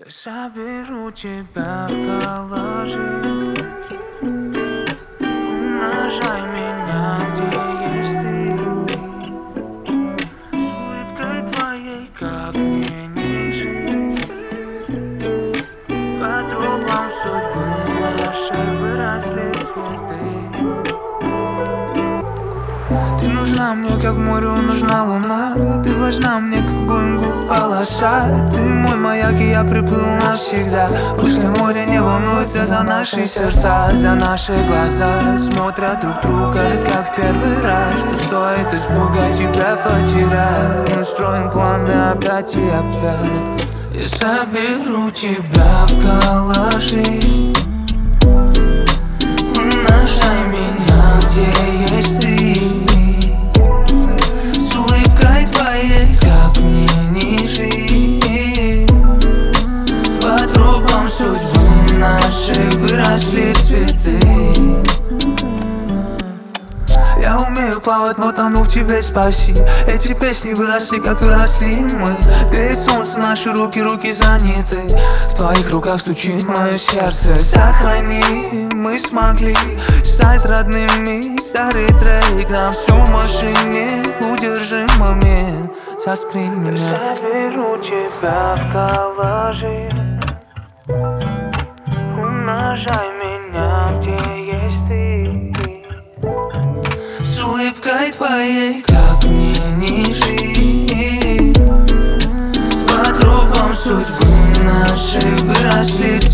Я соберу тебя в коллажи. Умножай меня, где есть ты. С улыбкой твоей, как мне не жить. По тропам судьбы нашей выросли цветы. Ты нужна мне, как морю нужна луна. Ты важна мне, как Боингу полоса. Ты мой маяк, и я приплыл навсегда. Пускай море не волнуется за наши сердца, за наши глаза. Смотрят друг друга, как первый раз. Что стоит испуга тебя потерять. Мы строим планы опять и опять. Я соберу тебя в коллажи. Умножай меня, где есть ты. С улыбкой твоей, как мне не жить. По тропам судьбы нашей выросли цветы. Я умею плавать, но тону в тебе, спаси. Эти песни выросли, как выросли мы. Греет солнце, наши руки заняты. В твоих руках стучит мое сердце. Сохрани, мы смогли стать родными. Старый трек на всю машине. Удержи момент, заскринь меня. Соберу тебя в коллажи. Умножай меня, где есть ты. С улыбкой твоей, как мне не жить. По тропам судьбы нашей выросли